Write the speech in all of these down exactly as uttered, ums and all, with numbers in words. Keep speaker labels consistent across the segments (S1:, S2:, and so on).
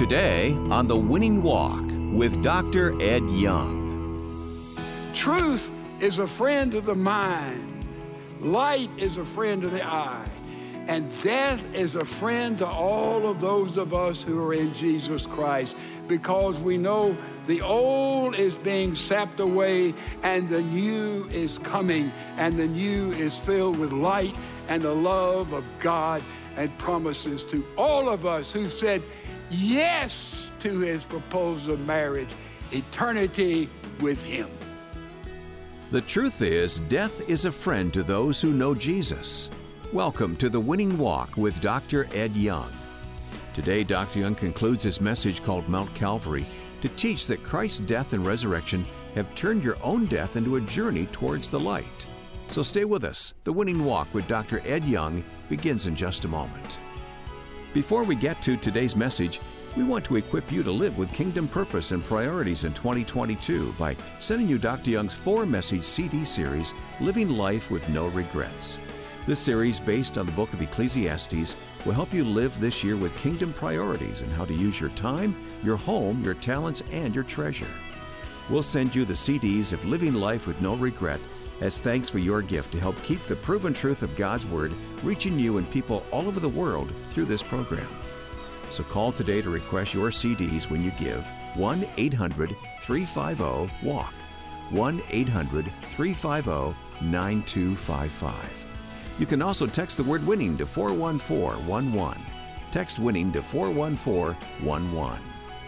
S1: Today on The Winning Walk with Doctor Ed Young.
S2: Truth is a friend of the mind. Light is a friend of the eye. And death is a friend to all of those of us who are in Jesus Christ, because we know the old is being sapped away and the new is coming, and the new is filled with light and the love of God and promises to all of us who said yes to his proposal of marriage, eternity with him.
S1: The truth is, death is a friend to those who know Jesus. Welcome to The Winning Walk with Doctor Ed Young. Today, Doctor Young concludes his message called Mount Calvary to teach that Christ's death and resurrection have turned your own death into a journey towards the light. So stay with us. The Winning Walk with Doctor Ed Young begins in just a moment. Before we get to today's message, we want to equip you to live with kingdom purpose and priorities in twenty twenty-two by sending you Doctor Young's four-message C D series, Living Life with No Regrets. This series, based on the book of Ecclesiastes, will help you live this year with kingdom priorities and how to use your time, your home, your talents, and your treasure. We'll send you the C Ds of Living Life with No Regret as thanks for your gift to help keep the proven truth of God's Word reaching you and people all over the world through this program. So call today to request your C Ds when you give one eight hundred three five zero WALK, one eight hundred three five zero nine two five five. You can also text the word WINNING to four one four one one. Text WINNING to four one four one one.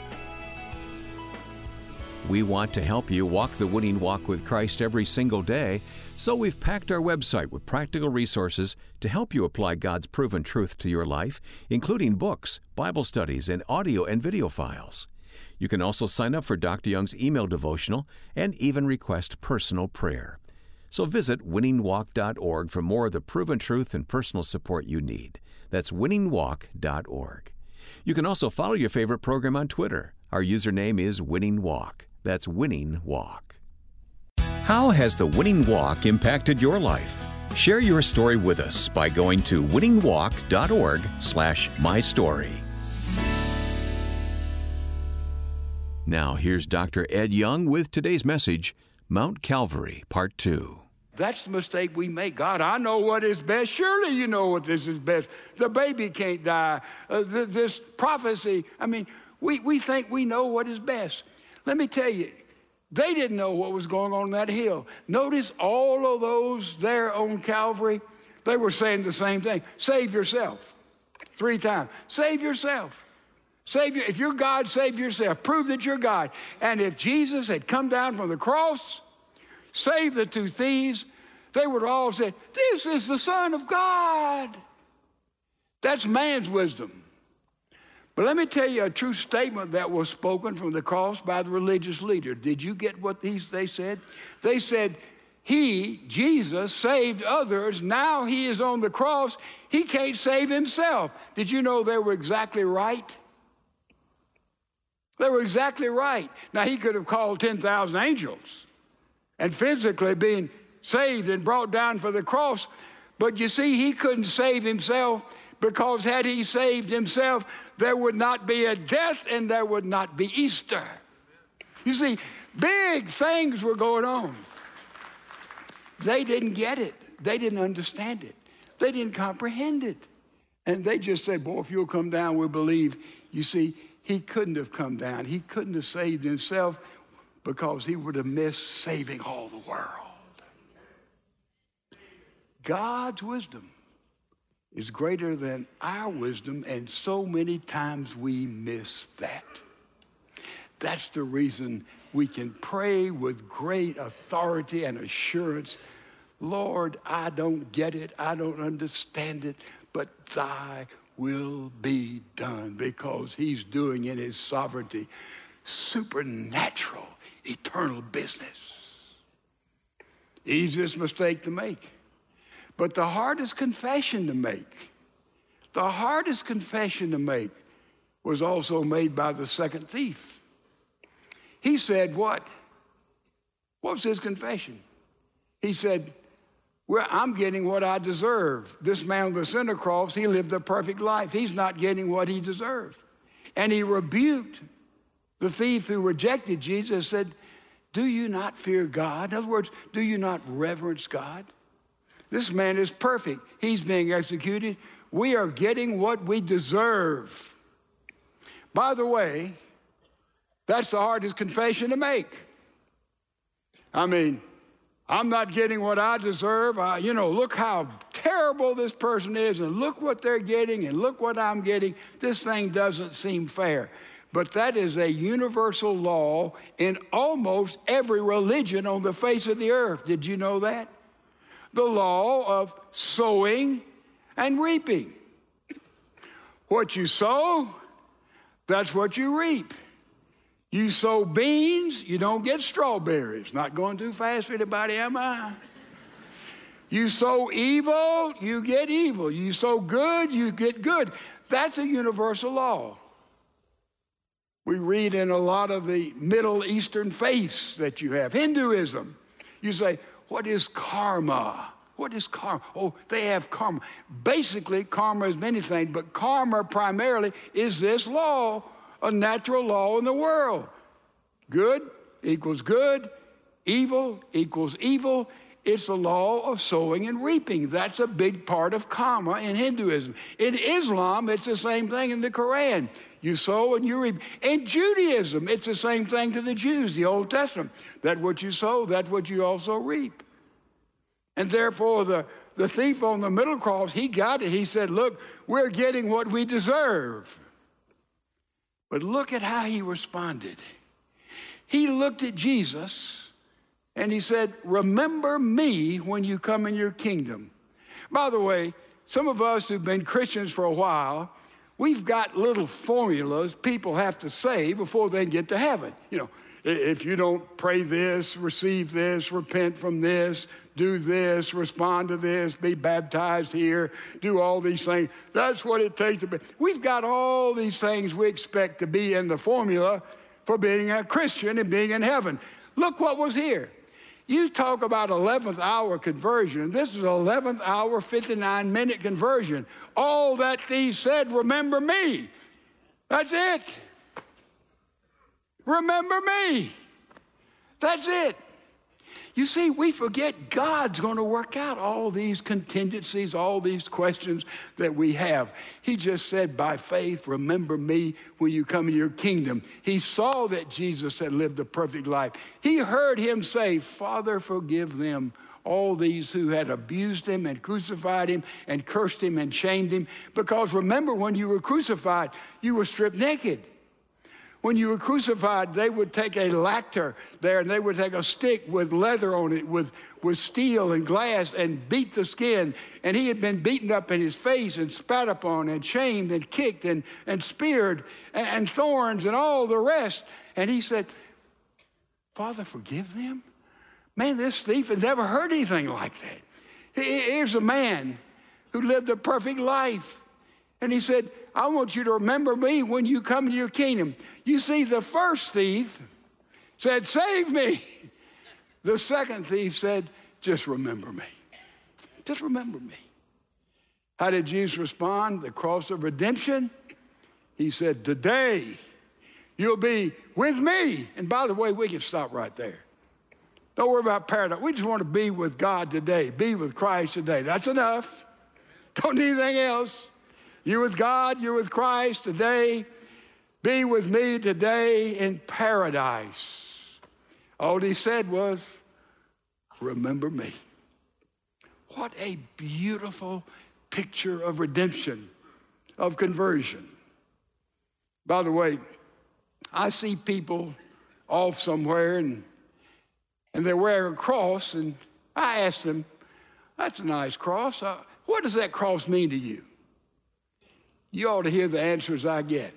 S1: We want to help you walk the winning walk with Christ every single day, so we've packed our website with practical resources to help you apply God's proven truth to your life, including books, Bible studies, and audio and video files. You can also sign up for Doctor Young's email devotional and even request personal prayer. So visit winning walk dot org for more of the proven truth and personal support you need. That's winning walk dot org. You can also follow your favorite program on Twitter. Our username is Winning Walk. That's Winning Walk. How has the Winning Walk impacted your life? Share your story with us by going to winning walk dot org slash my story. Now here's Doctor Ed Young with today's message, Mount Calvary, Part two.
S2: That's the mistake we make. God, I know what is best. Surely you know what this is best. The baby can't die. Uh, th- this prophecy, I mean, we, we think we know what is best. Let me tell you, they didn't know what was going on that hill. Notice all of those there on Calvary, they were saying the same thing. Save yourself. Three times. Save yourself. Save your, if you're God, save yourself. Prove that you're God. And if Jesus had come down from the cross, saved the two thieves, they would all say, this is the Son of God. That's man's wisdom. But let me tell you a true statement that was spoken from the cross by the religious leader. Did you get what these they said? They said, he, Jesus, saved others. Now he is on the cross. He can't save himself. Did you know they were exactly right? They were exactly right. Now, he could have called ten thousand angels and physically being saved and brought down for the cross. But you see, he couldn't save himself, because had he saved himself, there would not be a death and there would not be Easter. You see, big things were going on. They didn't get it. They didn't understand it. They didn't comprehend it. And they just said, boy, if you'll come down, we'll believe. You see, he couldn't have come down. He couldn't have saved himself, because he would have missed saving all the world. God's wisdom is greater than our wisdom, and so many times we miss that. That's the reason we can pray with great authority and assurance, Lord, I don't get it, I don't understand it, but thy will be done, because he's doing in his sovereignty supernatural, eternal business. Easiest mistake to make. But the hardest confession to make, the hardest confession to make was also made by the second thief. He said what? What was his confession? He said, well, I'm getting what I deserve. This man on the center cross, he lived a perfect life. He's not getting what he deserved. And he rebuked the thief who rejected Jesus and said, do you not fear God? In other words, do you not reverence God? This man is perfect. He's being executed. We are getting what we deserve. By the way, that's the hardest confession to make. I mean, I'm not getting what I deserve. I, you know, look how terrible this person is, and look what they're getting, and look what I'm getting. This thing doesn't seem fair. But that is a universal law in almost every religion on the face of the earth. Did you know that? The law of sowing and reaping. What you sow, that's what you reap. You sow beans, you don't get strawberries. Not going too fast for anybody, am I? You sow evil, you get evil. You sow good, you get good. That's a universal law. We read in a lot of the Middle Eastern faiths that you have. Hinduism, you say, what is karma? What is karma? Oh, they have karma. Basically, karma is many things, but karma primarily is this law, a natural law in the world. Good equals good, evil equals evil. It's a law of sowing and reaping. That's a big part of karma in Hinduism. In Islam, it's the same thing in the Quran. You sow and you reap. In Judaism, it's the same thing to the Jews, the Old Testament. That what you sow, that's what you also reap. And therefore, the, the thief on the middle cross, he got it. He said, look, we're getting what we deserve. But look at how he responded. He looked at Jesus and he said, remember me when you come in your kingdom. By the way, some of us who've been Christians for a while, we've got little formulas people have to say before they get to heaven. You know, if you don't pray this, receive this, repent from this, do this, respond to this, be baptized here, do all these things. That's what it takes to be. We've got all these things we expect to be in the formula for being a Christian and being in heaven. Look what was here. You talk about eleventh hour conversion. This is eleventh hour, fifty-nine minute conversion. All that thief said, remember me. That's it. Remember me. That's it. You see, we forget God's going to work out all these contingencies, all these questions that we have. He just said, by faith, remember me when you come in your kingdom. He saw that Jesus had lived a perfect life. He heard him say, Father, forgive them, all these who had abused him and crucified him and cursed him and shamed him. Because remember, when you were crucified, you were stripped naked. When you were crucified, they would take a lacter there, and they would take a stick with leather on it, with, with steel and glass, and beat the skin. And he had been beaten up in his face and spat upon and shamed and kicked and, and speared and, and thorns and all the rest. And he said, Father, forgive them? Man, this thief had never heard anything like that. Here's a man who lived a perfect life. And he said, I want you to remember me when you come to your kingdom. You see, the first thief said, save me. The second thief said, just remember me. Just remember me. How did Jesus respond? The cross of redemption. He said, today you'll be with me. And by the way, we can stop right there. Don't worry about paradise. We just want to be with God today, be with Christ today. That's enough. Don't need anything else. You're with God, you're with Christ today. Be with me today in paradise. All he said was, remember me. What a beautiful picture of redemption, of conversion. By the way, I see people off somewhere and, and they're wearing a cross, and I ask them, that's a nice cross. Uh, what does that cross mean to you? You ought to hear the answers I get.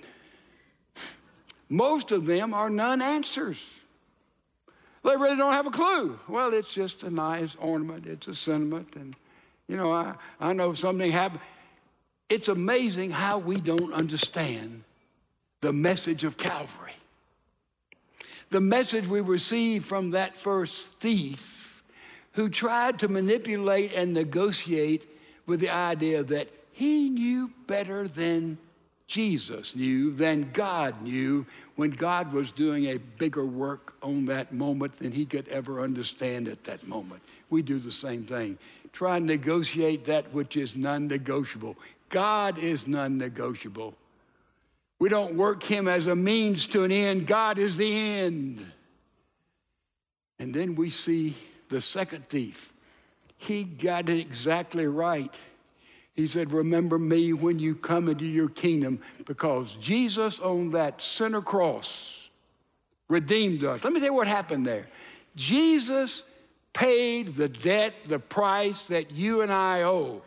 S2: Most of them are non-answers. They really don't have a clue. Well, it's just a nice ornament. It's a sentiment. And, you know, I, I know something happened. It's amazing how we don't understand the message of Calvary. The message we received from that first thief who tried to manipulate and negotiate with the idea that he knew better than Jesus knew than God knew when God was doing a bigger work on that moment than he could ever understand at that moment. We do the same thing. Try and negotiate that which is non-negotiable. God is non-negotiable. We don't work him as a means to an end. God is the end. And then we see the second thief. He got it exactly right. He said, remember me when you come into your kingdom, because Jesus on that center cross redeemed us. Let me tell you what happened there. Jesus paid the debt, the price that you and I owe.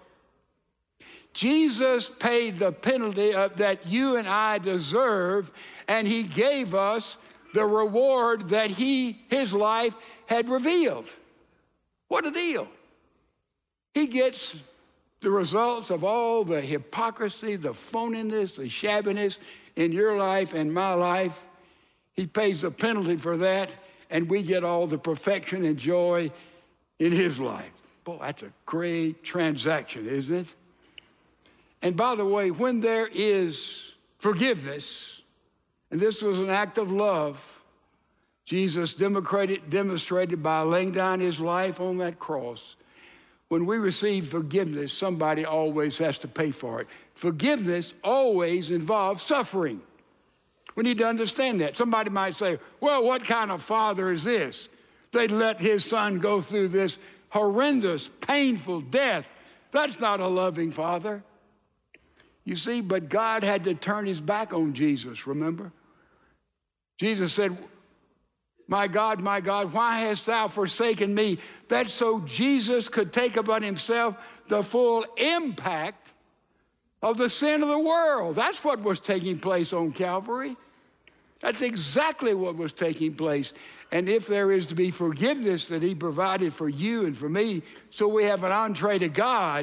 S2: Jesus paid the penalty of, that you and I deserve, and he gave us the reward that he, his life had revealed. What a deal. He gets the results of all the hypocrisy, the phoniness, the shabbiness in your life and my life. He pays the penalty for that, and we get all the perfection and joy in his life. Boy, that's a great transaction, isn't it? And by the way, when there is forgiveness, and this was an act of love, Jesus demonstrated, demonstrated by laying down his life on that cross. When we receive forgiveness, somebody always has to pay for it. Forgiveness always involves suffering. We need to understand that. Somebody might say, well, what kind of father is this? They'd let his son go through this horrendous, painful death. That's not a loving father. You see, but God had to turn his back on Jesus, remember? Jesus said, my God, my God, why hast thou forsaken me? That's so Jesus could take upon himself the full impact of the sin of the world. That's what was taking place on Calvary. That's exactly what was taking place. And if there is to be forgiveness that he provided for you and for me, so we have an entree to God,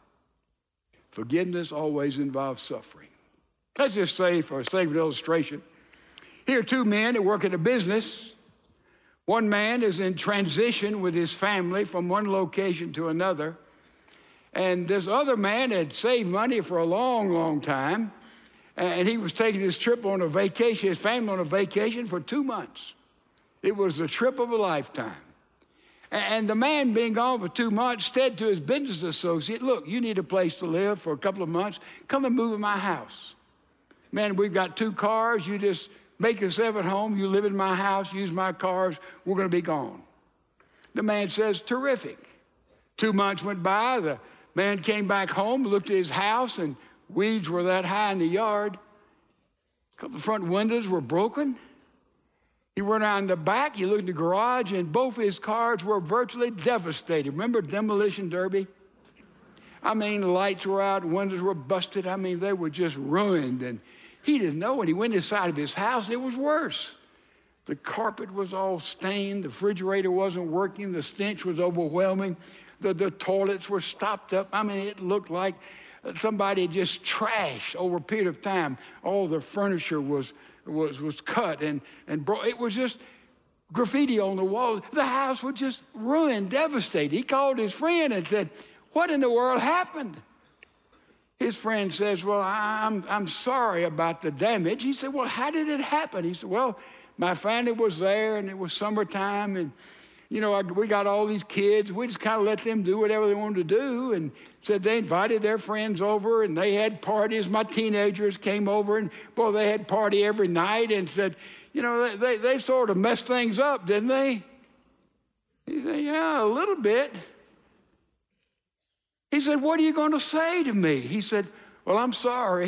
S2: forgiveness always involves suffering. Let's just say, for the sake of an illustration, here are two men that work in a business. One man is in transition with his family from one location to another. And this other man had saved money for a long, long time. And he was taking his trip on a vacation, his family on a vacation for two months. It was the trip of a lifetime. And the man being gone for two months said to his business associate, look, you need a place to live for a couple of months. Come and move in my house. Man, we've got two cars. You just make yourself at home. You live in my house, use my cars. We're going to be gone. The man says, terrific. Two months went by. The man came back home, looked at his house, and weeds were that high in the yard. A couple of front windows were broken. He went around the back. He looked in the garage, and both his cars were virtually devastated. Remember demolition derby? I mean, the lights were out, windows were busted. I mean, they were just ruined. And he didn't know. When he went inside of his house, it was worse. The carpet was all stained. The refrigerator wasn't working. The stench was overwhelming. The, the toilets were stopped up. I mean, it looked like somebody had just trashed over a period of time. All the furniture was, was, was cut and, and bro- it was just graffiti on the wall. The house was just ruined, devastated. He called his friend and said, what in the world happened? His friend says, well, I'm, I'm sorry about the damage. He said, well, how did it happen? He said, well, my family was there, and it was summertime, and, you know, I, we got all these kids. We just kind of let them do whatever they wanted to do, and said they invited their friends over, and they had parties. My teenagers came over, and, boy, they had party every night, and said, you know, they, they, they sort of messed things up, didn't they? He said, yeah, a little bit. He said, what are you going to say to me? He said, well, I'm sorry.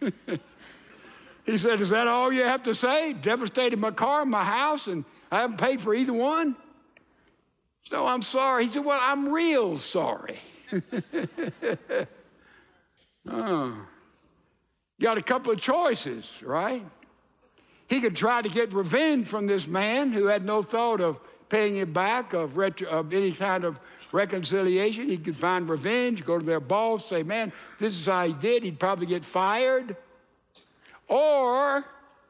S2: He said, is that all you have to say? Devastated my car, my house, and I haven't paid for either one? So I'm sorry. He said, well, I'm real sorry. Oh. Got a couple of choices, right? He could try to get revenge from this man who had no thought of paying him back, of, retro, of any kind of reconciliation. He could find revenge, go to their boss, say, man, this is how he did. He'd probably get fired. Or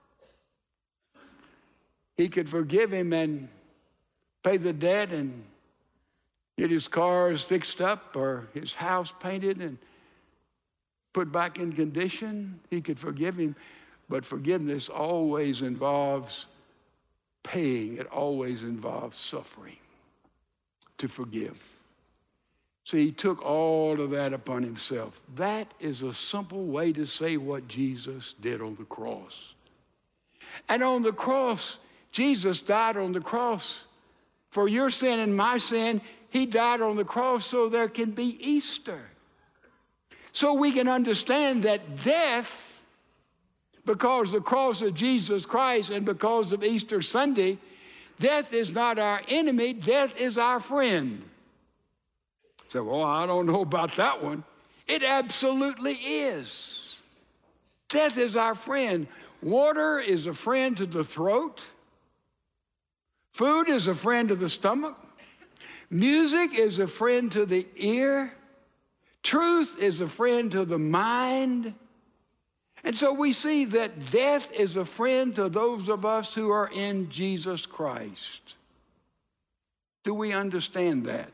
S2: he could forgive him and pay the debt and get his cars fixed up or his house painted and put back in condition. He could forgive him. But forgiveness always involves paying. It always involves suffering to forgive. See, he took all of that upon himself. That is a simple way to say what Jesus did on the cross. And on the cross, Jesus died on the cross for your sin and my sin. He died on the cross so there can be Easter. So we can understand that death, because of the cross of Jesus Christ and because of Easter Sunday, death is not our enemy, death is our friend. So, well, I don't know about that one. It absolutely is. Death is our friend. Water is a friend to the throat. Food is a friend to the stomach. Music is a friend to the ear. Truth is a friend to the mind. And so we see that death is a friend to those of us who are in Jesus Christ. Do we understand that?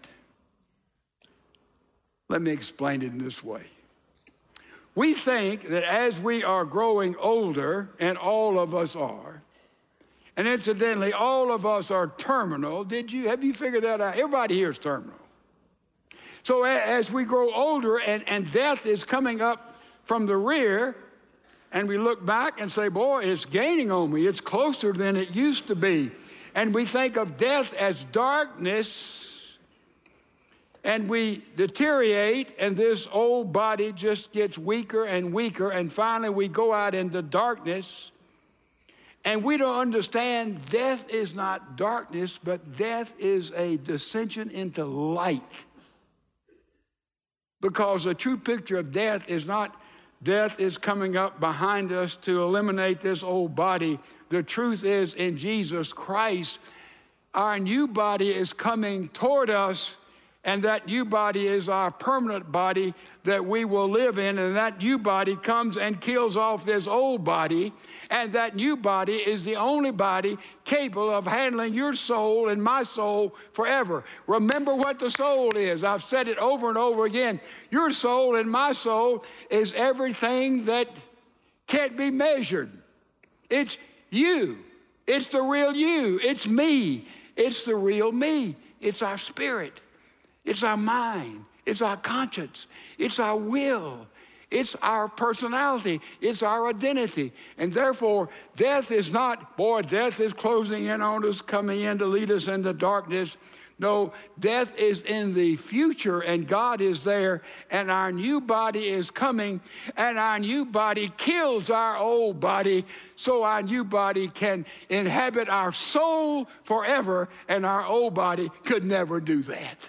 S2: Let me explain it in this way. We think that as we are growing older, and all of us are, and incidentally, all of us are terminal. Did you, have you figured that out? Everybody here is terminal. So as we grow older and, and death is coming up from the rear, and we look back and say, boy, it's gaining on me. It's closer than it used to be. And we think of death as darkness, and we deteriorate, and this old body just gets weaker and weaker, and finally we go out into darkness, and we don't understand death is not darkness, but death is a descension into light. Because a true picture of death is not death is coming up behind us to eliminate this old body. The truth is, in Jesus Christ, our new body is coming toward us, and that new body is our permanent body that we will live in, and that new body comes and kills off this old body, and that new body is the only body capable of handling your soul and my soul forever. Remember what the soul is. I've said it over and over again. Your soul and my soul is everything that can't be measured. It's you. It's the real you. It's me. It's the real me. It's our spirit. It's our mind. It's our conscience. It's our will. It's our personality. It's our identity. And therefore, death is not, boy, death is closing in on us, coming in to lead us into darkness. No, death is in the future, and God is there, and our new body is coming, and our new body kills our old body, so our new body can inhabit our soul forever, and our old body could never do that.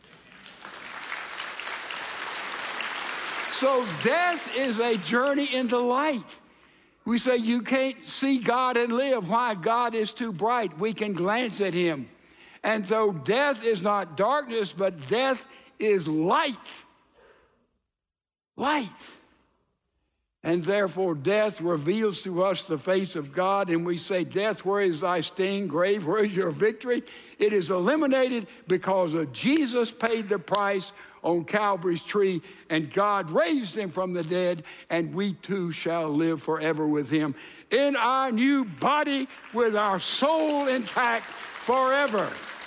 S2: So death is a journey into light. We say you can't see God and live. Why? God is too bright. We can glance at him. And so death is not darkness, but death is light. Light. And therefore death reveals to us the face of God, and we say, death, where is thy sting? Grave, where is your victory? It is eliminated because of Jesus paid the price on Calvary's tree, and God raised him from the dead, and we too shall live forever with him in our new body with our soul intact forever.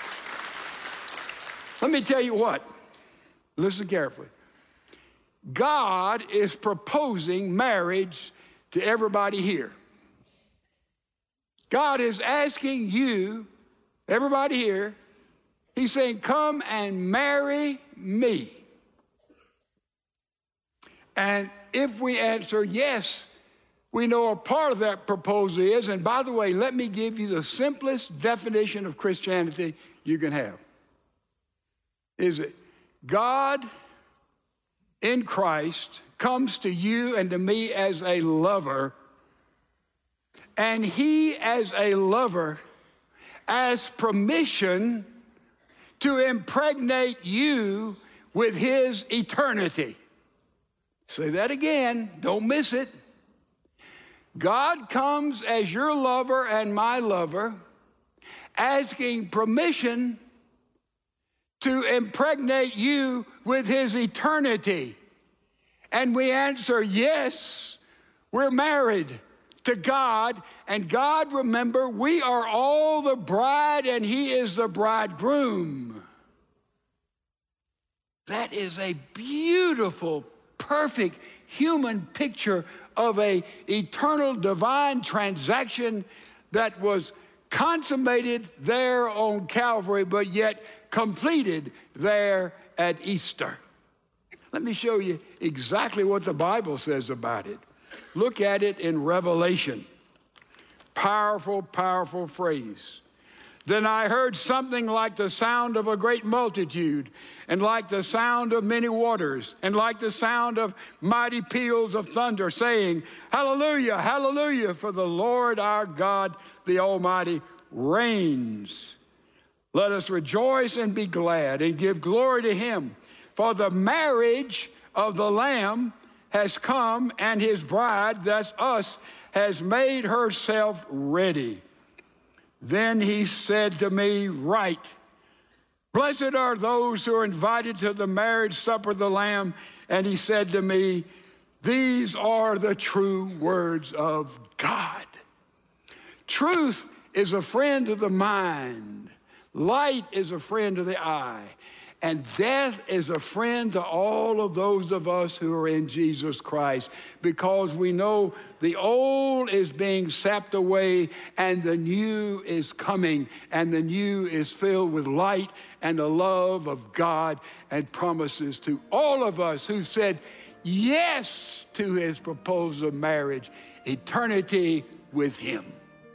S2: Let me tell you what. Listen carefully. God is proposing marriage to everybody here. God is asking you, everybody here, he's saying, come and marry me. And if we answer yes, we know a part of that proposal is, and by the way, let me give you the simplest definition of Christianity you can have. Is it God in Christ comes to you and to me as a lover, and he as a lover asks permission to impregnate you with his eternity. Say that again, don't miss it. God comes as your lover and my lover, asking permission to impregnate you with his eternity. and we answer yes, we're married to God, and God, remember, we are all the bride and he is the bridegroom. That is a beautiful, perfect human picture of a eternal divine transaction that was consummated there on Calvary, but yet completed there at Easter. Let me show you exactly what the Bible says about it. Look at it in Revelation. Powerful, powerful phrase. Then I heard something like the sound of a great multitude, and like the sound of many waters, and like the sound of mighty peals of thunder, saying, Hallelujah, hallelujah, for the Lord our God, the Almighty, reigns. Let us rejoice and be glad and give glory to him, for the marriage of the Lamb has come, and his bride, that's us, has made herself ready. Then he said to me, Write, blessed are those who are invited to the marriage supper of the Lamb. And he said to me, These are the true words of God. Truth is a friend of the mind. Light is a friend of the eye. And death is a friend to all of those of us who are in Jesus Christ, because we know the old is being sapped away and the new is coming, and the new is filled with light and the love of God, and promises to all of us who said yes to his proposal of marriage, eternity with him.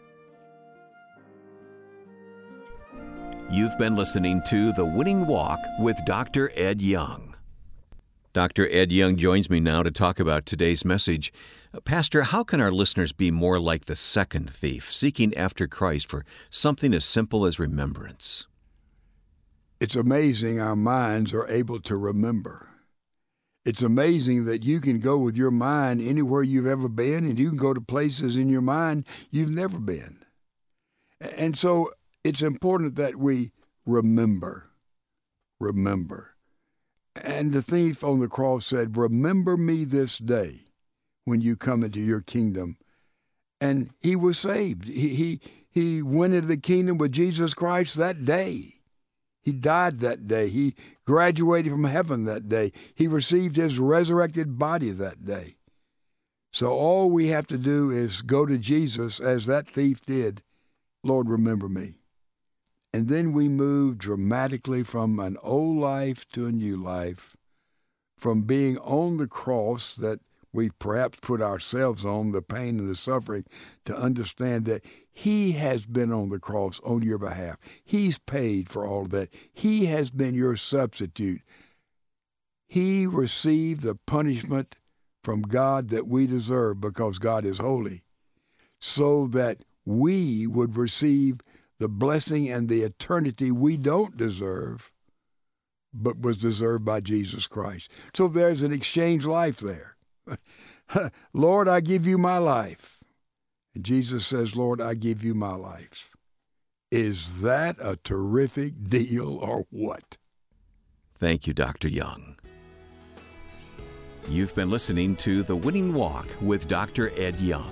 S1: You've been listening to The Winning Walk with Doctor Ed Young. Doctor Ed Young joins me now to talk about today's message. Pastor, how can our listeners be more like the second thief, seeking after Christ for something as simple as remembrance?
S2: It's amazing our minds are able to remember. It's amazing that you can go with your mind anywhere you've ever been, and you can go to places in your mind you've never been. And so it's important that we remember, remember. And the thief on the cross said, Remember me this day when you come into your kingdom. And he was saved. He, he, he went into the kingdom with Jesus Christ that day. He died that day. He graduated from heaven that day. He received his resurrected body that day. So all we have to do is go to Jesus as that thief did. Lord, remember me. And then we move dramatically from an old life to a new life, from being on the cross that we perhaps put ourselves on, the pain and the suffering, to understand that he has been on the cross on your behalf. He's paid for all of that. He has been your substitute. He received the punishment from God that we deserve because God is holy, so that we would receive the blessing and the eternity we don't deserve, but was deserved by Jesus Christ. So there's an exchange life there. Lord, I give you my life. And Jesus says, Lord, I give you my life. Is that a terrific deal or what?
S1: Thank you, Doctor Young. You've been listening to The Winning Walk with Doctor Ed Young.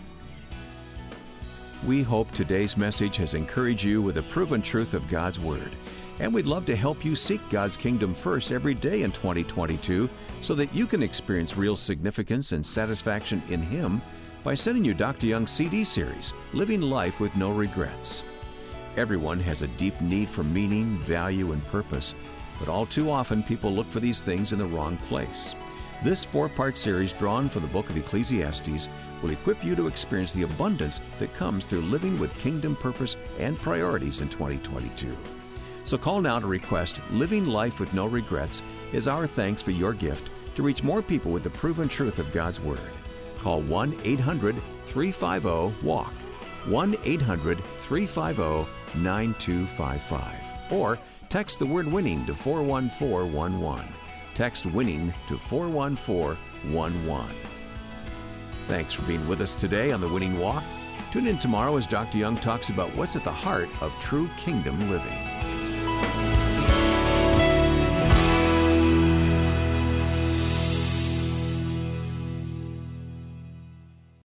S1: We hope today's message has encouraged you with the proven truth of God's Word. And we'd love to help you seek God's kingdom first every day in twenty twenty-two so that you can experience real significance and satisfaction in Him by sending you Doctor Young's C D series, Living Life with No Regrets. Everyone has a deep need for meaning, value, and purpose, but all too often people look for these things in the wrong place. This four-part series, drawn from the book of Ecclesiastes, will equip you to experience the abundance that comes through living with kingdom purpose and priorities in twenty twenty-two. So call now to request Living Life with No Regrets as our thanks for your gift to reach more people with the proven truth of God's Word. Call one eight hundred three five zero walk, one eight hundred three five zero nine two five five, or text the word WINNING to four one four one one. Text WINNING to four one four one one. Thanks for being with us today on The Winning Walk. Tune in tomorrow as Doctor Young talks about what's at the heart of true kingdom living.